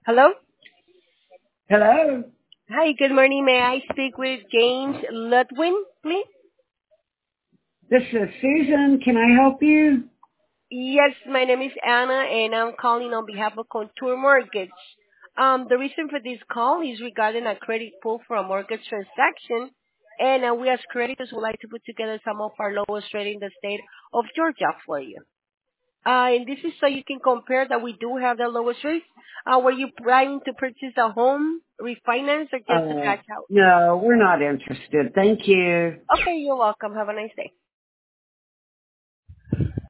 Hello? Hello, Hi, good morning. May I speak with James Ludwin, please? this is Susan. Can I help you? Yes, my name is Anna, and I'm calling on behalf of Contour Mortgage. The reason for this call is regarding a credit pull for a mortgage transaction, and we as creditors would like to put together some of our lowest rate in the state of Georgia for you. And this is so you can compare that we do have the lowest rates. Were you planning to purchase a home, refinance, or just a cash out? No, we're not interested. Thank you. Okay, you're welcome. Have a nice day.